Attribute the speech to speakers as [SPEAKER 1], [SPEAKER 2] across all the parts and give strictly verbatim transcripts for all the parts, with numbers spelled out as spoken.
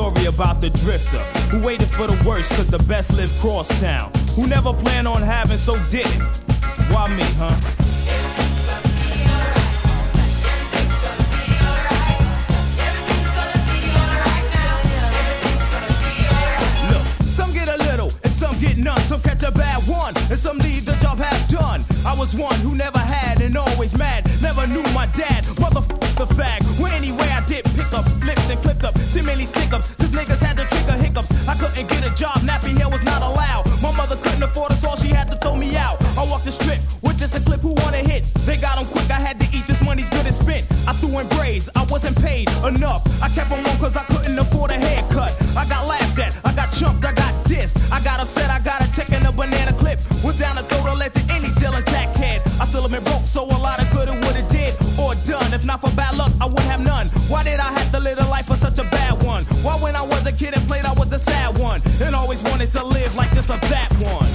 [SPEAKER 1] story about the drifter who waited for the worst cause the best lived cross town, who never planned on having, so didn't. Why me, huh? Get none, some catch a bad one, and some leave the job half done. I was one who never had and always mad, never knew my dad, motherfucker the fag. Well, anyway, I did pickups, flipped and clipped up, seemingly stick-ups. Cause niggas had to trigger hiccups. I couldn't get a job, nappy hair was not allowed. My mother couldn't afford us all, she had to throw me out. I walked the strip with just a clip, who wanna hit? They got them quick, I had to eat, this money's good as spent. I threw in braids, I wasn't paid enough. I kept them on cause I couldn't afford a haircut. I got laughed at, I got chumped, I got dissed. I got upset, I got a tick in a banana clip. Was down the throat, I let to any deal intact head. I still have been broke, so a lot of good it would've did or done. If not for bad luck, I wouldn't have none. Why did I have to live a life for such a bad one? Why when I was a kid and played, I was the sad one, and always wanted to live like this or that one.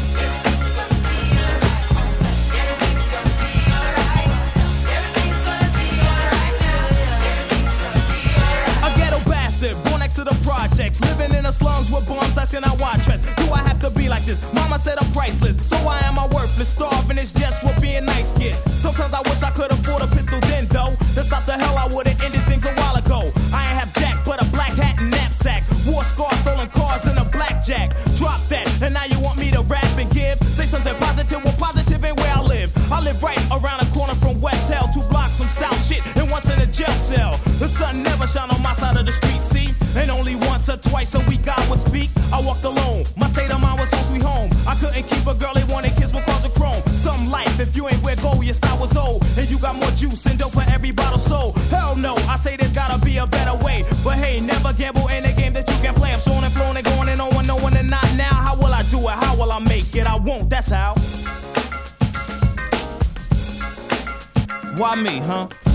[SPEAKER 1] Born next to the projects, living in the slums with bums asking out why dress. Do I have to be like this? Mama said I'm priceless, so I am I worthless. Starving is just what being nice get. Sometimes I wish I could afford a pistol then though. To stop the hell I would've ended things a while ago. I ain't have jack but a black hat and knapsack. War scars, stolen cars, and a blackjack. Drop that, and now you want me to rap and give? Say something positive, well positive ain't where I live. I live right around the corner from West Hell, two blocks from South Shit, and once in a jail cell. The sun never shine on my side of the street, see? And only once or twice a week I would speak. I walked alone, my state of mind was home sweet home. I couldn't keep a girl, they wanted kids with cars of chrome. Some life, if you ain't where go, your style was old. And you got more juice and dope for every bottle sold. Hell no, I say there's gotta be a better way. But hey, never gamble in a game that you can play. I'm showing and flowing and going and on, no one and not now. How will I do it? How will I make it? I won't, that's how. Why me, huh?